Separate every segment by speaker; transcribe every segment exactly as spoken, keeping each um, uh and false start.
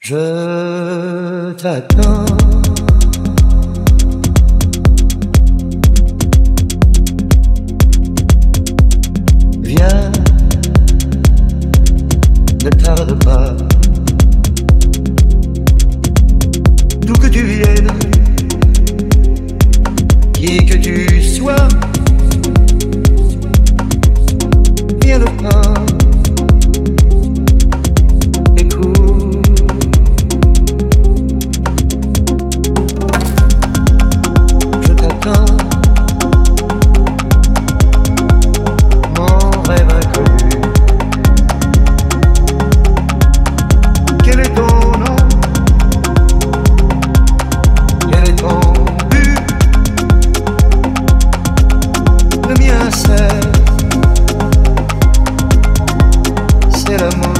Speaker 1: Je t'attends. Viens, ne tarde pas. D'où que tu viennes, qui que tu sois, viens le pas. C'est l'amour.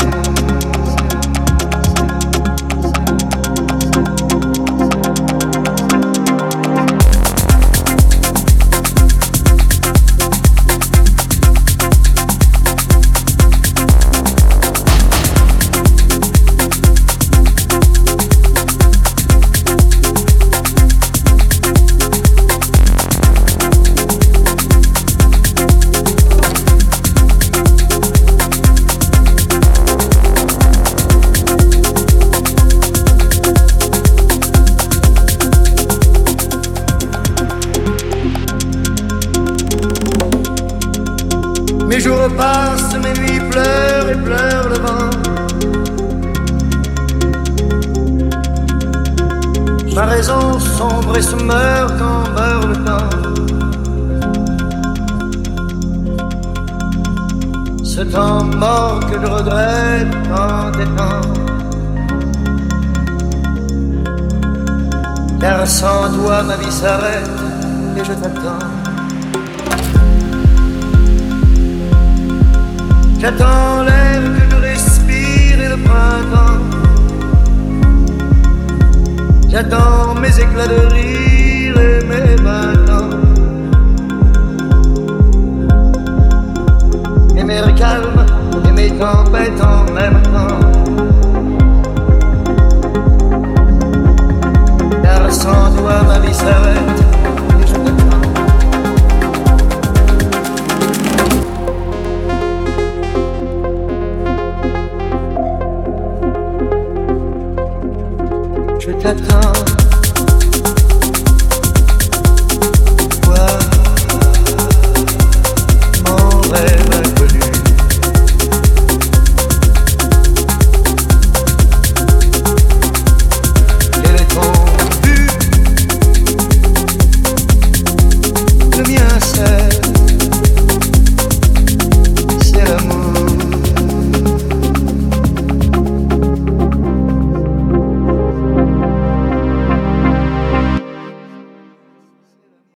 Speaker 1: Mes jours passent, mes nuits pleurent et pleurent le vent. Ma raison sombre et se meurt quand meurt le temps. Ce temps mort que je regrette tant et tant. Car sans toi ma vie s'arrête et je t'attends. J'attends l'air que je respire et le printemps. J'attends mes éclats de rire et mes vingt ans. Et mes calmes et mes tempêtes en même temps. Car sans toi ma vie s'arrête et je t'attends. Je t'attends.